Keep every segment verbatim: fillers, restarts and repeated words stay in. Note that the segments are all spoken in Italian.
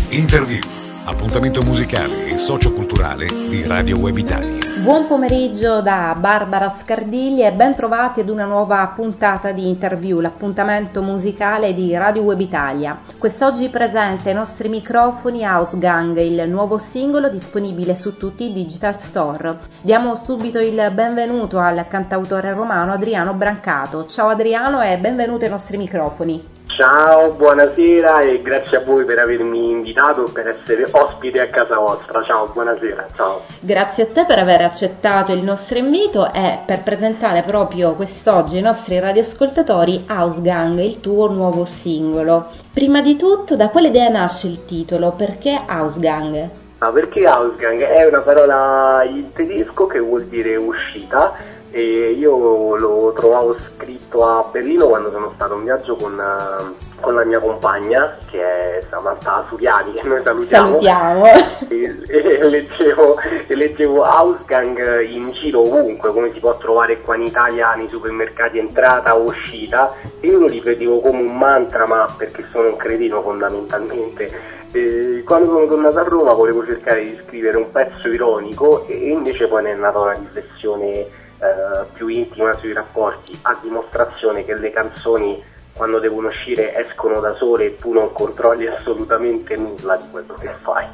Interview, appuntamento musicale e socioculturale di Radio Web Italia. Buon pomeriggio da Barbara Scardigli e ben trovati ad una nuova puntata di Interview, l'appuntamento musicale di Radio Web Italia. Quest'oggi presente ai nostri microfoni House Gang, il nuovo singolo disponibile su tutti i digital store. Diamo subito il benvenuto al cantautore romano Adriano Brancato. Ciao Adriano e benvenuto ai nostri microfoni. Ciao, buonasera e grazie a voi per avermi invitato per essere ospite a casa vostra. Ciao, buonasera, ciao. Grazie a te per aver accettato il nostro invito e per presentare proprio quest'oggi ai nostri radioascoltatori House Gang, il tuo nuovo singolo. Prima di tutto, da quale idea nasce il titolo? Perché House Gang? Ah, perché House Gang è una parola in tedesco che vuol dire uscita. E io lo trovavo scritto a Berlino quando sono stato in viaggio con, con la mia compagna, che è Samantha Suriani, che noi salutiamo. Salutiamo. E, e, leggevo, e leggevo House Gang in giro ovunque, come si può trovare qua in Italia nei supermercati, entrata o uscita, e io lo ripetevo come un mantra, ma perché sono un cretino fondamentalmente. E quando sono tornato a Roma volevo cercare di scrivere un pezzo ironico e invece poi ne è nata una riflessione Uh, più intima sui rapporti, a dimostrazione che le canzoni quando devono uscire escono da sole e tu non controlli assolutamente nulla di quello che fai.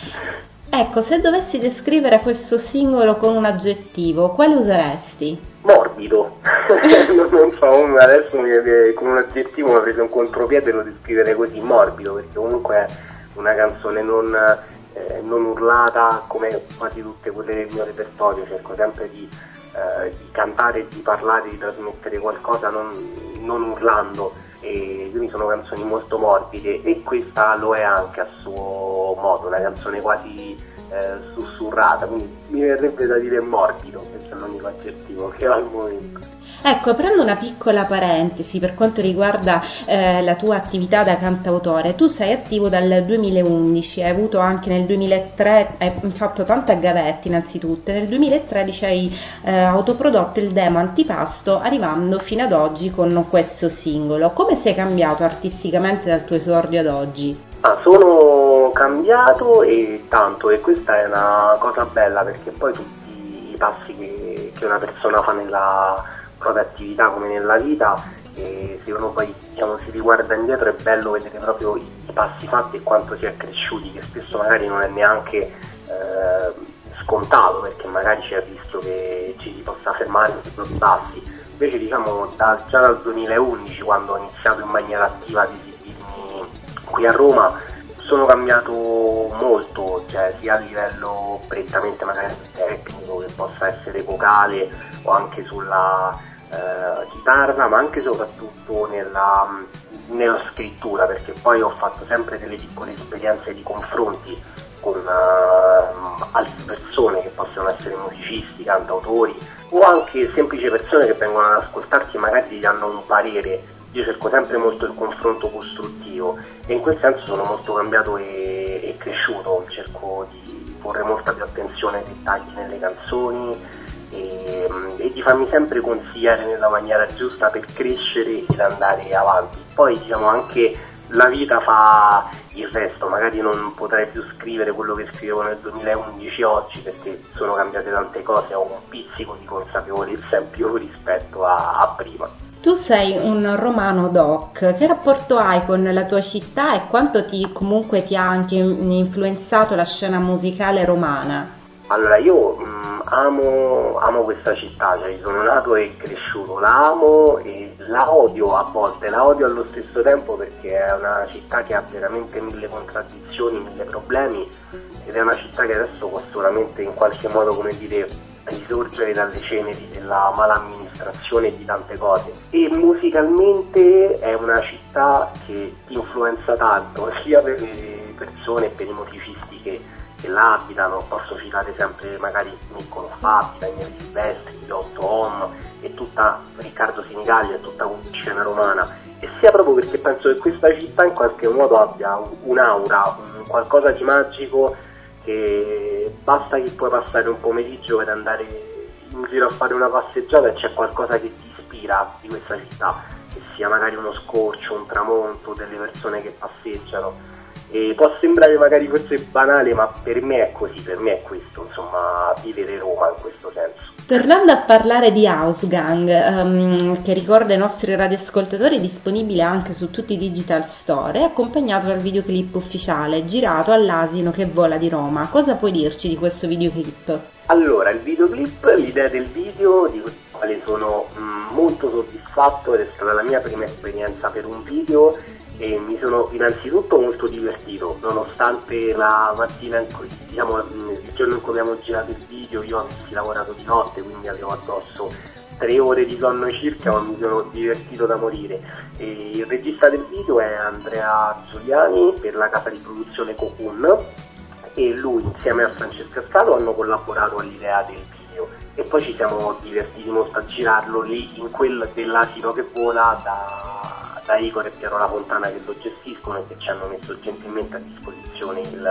Ecco, se dovessi descrivere questo singolo con un aggettivo, quale useresti? Morbido. non, non so, adesso mi, con un aggettivo mi ha preso un contropiede e lo descriverei così, morbido, perché comunque è una canzone non, eh, non urlata come quasi tutte quelle del mio repertorio. Cerco sempre di Uh, di cantare, di parlare, di trasmettere qualcosa non, non urlando, e quindi sono canzoni molto morbide e questa lo è anche a suo modo, una canzone quasi uh, sussurrata, quindi mi verrebbe da dire morbido, questo è l'unico aggettivo che ho al momento. Ecco, aprendo una piccola parentesi per quanto riguarda eh, la tua attività da cantautore, tu sei attivo dal duemilaundici, hai avuto anche nel duemilatré, hai fatto tante gavetti innanzitutto, nel duemilatredici hai eh, autoprodotto il demo Antipasto, arrivando fino ad oggi con questo singolo. Come sei cambiato artisticamente dal tuo esordio ad oggi? Ah, sono cambiato e tanto, e questa è una cosa bella perché poi tutti i passi che, che una persona fa nella propria attività come nella vita, e se uno poi diciamo si riguarda indietro è bello vedere proprio i, i passi fatti e quanto si è cresciuti, che spesso magari non è neanche eh, scontato, perché magari c'è il rischio che ci si possa fermare sui passi. Invece diciamo da, già dal duemilaundici, quando ho iniziato in maniera attiva ad esibirmi qui a Roma, sono cambiato molto, cioè sia a livello prettamente magari tecnico, che possa essere vocale o anche sulla eh, chitarra, ma anche e soprattutto nella, nella scrittura, perché poi ho fatto sempre delle piccole esperienze di confronti con uh, altre persone che possono essere musicisti, cantautori o anche semplici persone che vengono ad ascoltarti e magari ti danno un parere. Io cerco sempre molto il confronto costruttivo e in quel senso sono molto cambiato e, e cresciuto, cerco di porre molta più attenzione ai dettagli nelle canzoni e, e di farmi sempre consigliare nella maniera giusta per crescere ed andare avanti. Poi diciamo anche la vita fa il resto, magari non potrei più scrivere quello che scrivevo nel duemilaundici oggi perché sono cambiate tante cose, ho un pizzico di consapevolezza in più rispetto a, a prima. Tu sei un romano doc, che rapporto hai con la tua città e quanto ti comunque ti ha anche influenzato la scena musicale romana? Allora io mh, amo, amo questa città, cioè sono nato e cresciuto, la amo e la odio a volte, la odio allo stesso tempo perché è una città che ha veramente mille contraddizioni, mille problemi ed è una città che adesso può solamente in qualche modo, come dire, risorgere dalle ceneri della mala amministrazione e di tante cose. E musicalmente è una città che ti influenza tanto, sia per le persone e per i musicisti che, che la abitano. Posso citare sempre magari Niccolo Fabi, Daniele Silvestri, Otto Hom e tutta Riccardo Sinigallia e tutta questa scena romana, e sia proprio perché penso che questa città in qualche modo abbia un'aura, un qualcosa di magico, che basta che puoi passare un pomeriggio per andare in giro a fare una passeggiata e c'è qualcosa che ti ispira di questa città, che sia magari uno scorcio, un tramonto, delle persone che passeggiano. E può sembrare magari forse banale, ma per me è così, per me è questo, insomma, vivere Roma in questo senso. Tornando a parlare di House Gang, um, che ricorda ai nostri radioascoltatori è disponibile anche su tutti i digital store, è accompagnato dal videoclip ufficiale girato all'Asino che vola di Roma. Cosa puoi dirci di questo videoclip? Allora, il videoclip, l'idea del video, di quale sono mh, molto soddisfatto, ed è stata la mia prima esperienza per un video e mi sono innanzitutto molto divertito, nonostante la mattina, in cui, diciamo il giorno in cui abbiamo girato il video io avessi lavorato di notte, quindi avevo addosso tre ore di sonno circa, ma mi sono divertito da morire. E il regista del video è Andrea Zuliani per la casa di produzione Cocoon, e lui insieme a Francesca Scalo hanno collaborato all'idea del video e poi ci siamo divertiti molto a girarlo lì in quel dell'Asino che vola da, da Igor e Piero La Fontana che lo gestiscono e che ci hanno messo gentilmente a disposizione il,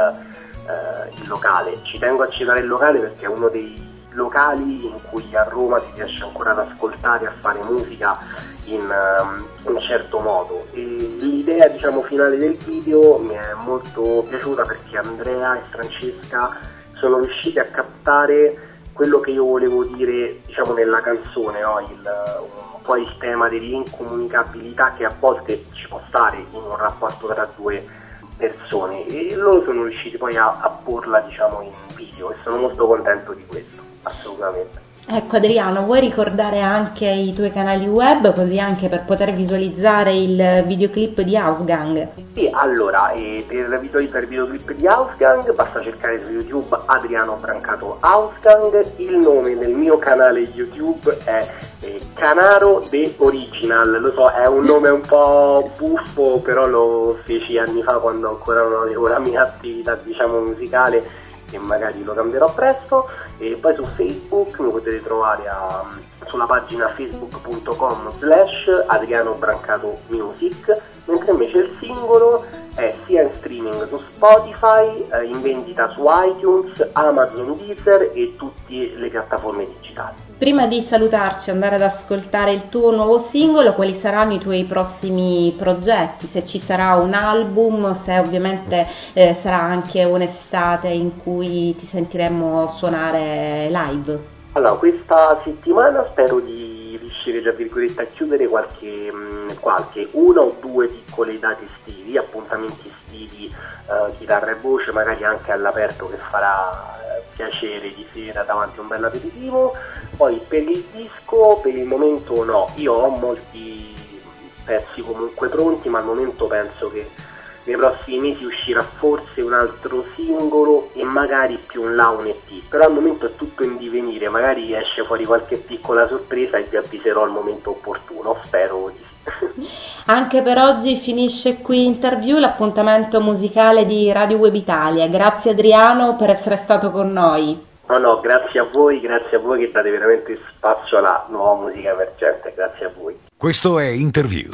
eh, il locale. Ci tengo a citare il locale perché è uno dei locali in cui a Roma si riesce ancora ad ascoltare e a fare musica in um, un certo modo, e l'idea diciamo finale del video mi è molto piaciuta perché Andrea e Francesca sono riusciti a captare quello che io volevo dire diciamo nella canzone, no? il, un po' il tema dell'incomunicabilità che a volte ci può stare in un rapporto tra due persone, e loro sono riusciti poi a, a porla diciamo in video e sono molto contento di questo, assolutamente. Ecco Adriano, vuoi ricordare anche i tuoi canali web, così anche per poter visualizzare il videoclip di House Gang? Sì, allora, eh, per, video, per videoclip di House Gang basta cercare su YouTube Adriano Brancato House Gang. Il nome del mio canale YouTube è eh, Canaro The Original. Lo so, è un nome un po' buffo, però lo feci anni fa quando ancora non avevo la mia attività diciamo musicale, e magari lo cambierò presto. E poi su Facebook mi potete trovare a, sulla pagina facebook punto com slash Adriano Brancato Music, mentre invece il singolo è sia in streaming su Spotify, eh, in vendita su iTunes, Amazon, Deezer e tutte le piattaforme digitali. Prima di salutarci e andare ad ascoltare il tuo nuovo singolo, quali saranno i tuoi prossimi progetti? Se ci sarà un album, se ovviamente eh, sarà anche un'estate in cui ti sentiremo suonare live? Allora, questa settimana spero di riuscire tra virgolette a chiudere qualche, mh, qualche una o due piccole date estivi, appuntamenti estivi, eh, chitarra e voce, magari anche all'aperto, che farà eh, piacere di sera davanti a un bel aperitivo. Poi per il disco per il momento no, io ho molti pezzi comunque pronti, ma al momento penso che nei prossimi mesi uscirà forse un altro singolo e magari più un là un E P, però al momento è tutto in divenire, magari esce fuori qualche piccola sorpresa e vi avviserò al momento opportuno, spero di sì. Anche per oggi finisce qui Interview, l'appuntamento musicale di Radio Web Italia. Grazie Adriano per essere stato con noi. No, no, grazie a voi, grazie a voi che date veramente spazio alla nuova musica emergente, grazie a voi. Questo è Interview.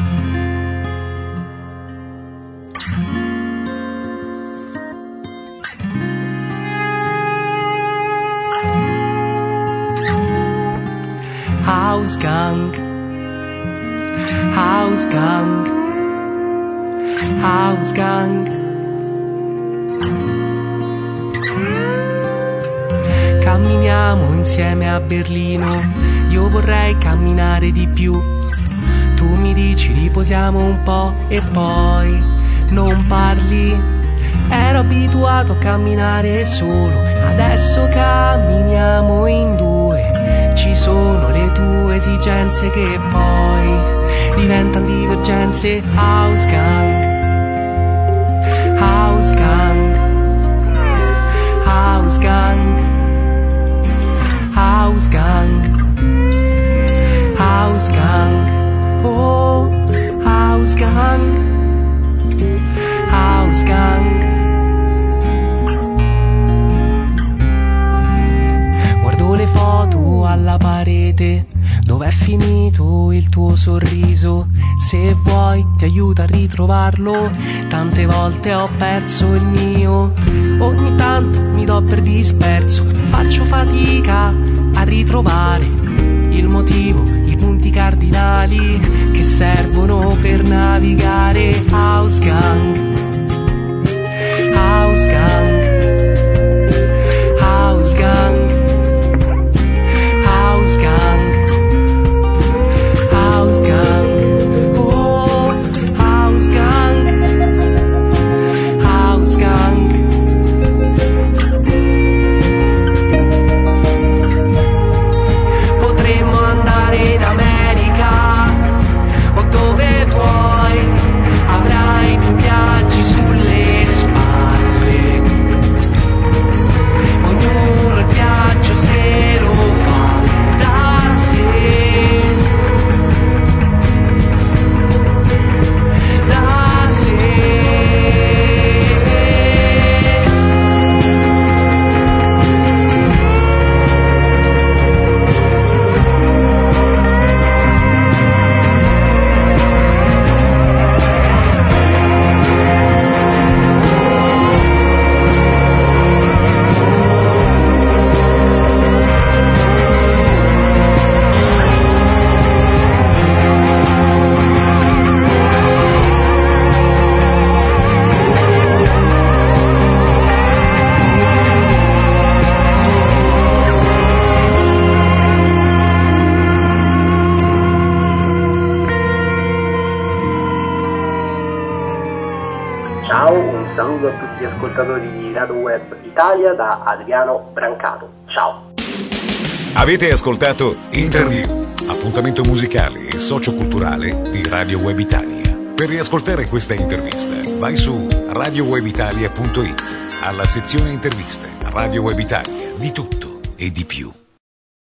House Gang, House Gang, House Gang. Camminiamo insieme a Berlino, io vorrei camminare di più. Tu mi dici riposiamo un po' e poi non parli. Ero abituato a camminare solo, adesso camminiamo in due. Ci sono le tue esigenze che poi diventano divergenze. House Gang, House Gang, House Gang, House Gang, House Gang, oh, House Gang, House Gang. Guardo le foto alla parete, dov'è finito il tuo sorriso? Se vuoi ti aiuto a ritrovarlo, tante volte ho perso il mio. Ogni tanto mi do per disperso, faccio fatica a ritrovare il motivo, i punti cardinali che servono per navigare. House Gang, Ciao, un saluto a tutti gli ascoltatori di Radio Web Italia da Adriano Brancato. Ciao. Avete ascoltato Interview, appuntamento musicale e socioculturale di Radio Web Italia. Per riascoltare questa intervista vai su radio web italia punto it, alla sezione interviste. Radio Web Italia, di tutto e di più.